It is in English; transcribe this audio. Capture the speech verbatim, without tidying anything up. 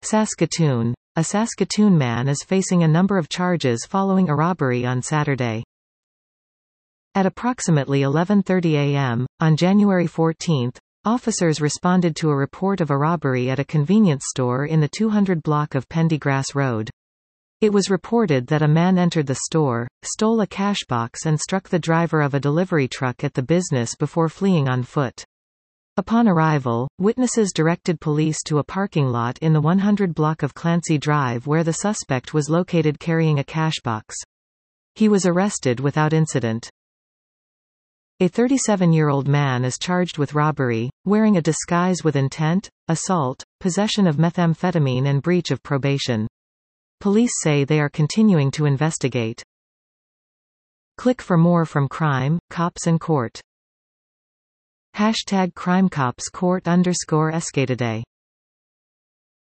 Saskatoon. A Saskatoon man is facing a number of charges following a robbery on Saturday. At approximately eleven thirty a m, on January fourteenth, officers responded to a report of a robbery at a convenience store in the two hundred block of Pendygrass Road. It was reported that a man entered the store, stole a cash box and struck the driver of a delivery truck at the business before fleeing on foot. Upon arrival, witnesses directed police to a parking lot in the one hundred block of Clancy Drive where the suspect was located carrying a cash box. He was arrested without incident. A thirty-seven-year-old man is charged with robbery, wearing a disguise with intent, assault, possession of methamphetamine and breach of probation. Police say they are continuing to investigate. Click for more from Crime, Cops and Court. Hashtag CrimeCopsCourt underscore Escatoday